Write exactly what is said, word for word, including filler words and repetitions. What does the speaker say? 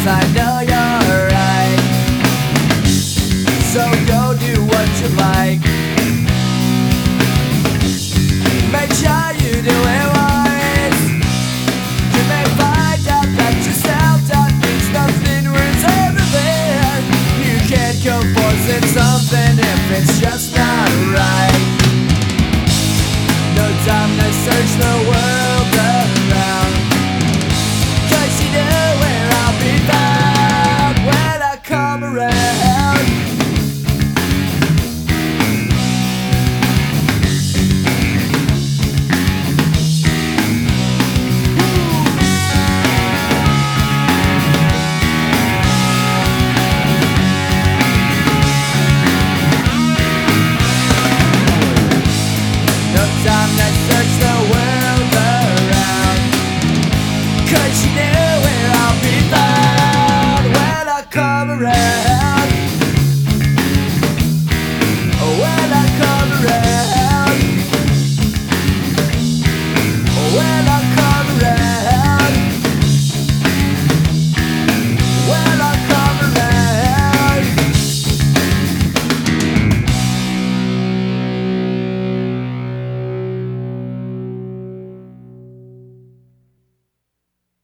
I know you're right. So go do what you like. Make sure you do it wise. You may find out that yourself that means nothing ruins everything. You can't go forcing something if it's just not right. No time to search the world around, 'cause you know where I'll be found when I come around. No time to search the world around, 'cause you know where I'll be found when I come around.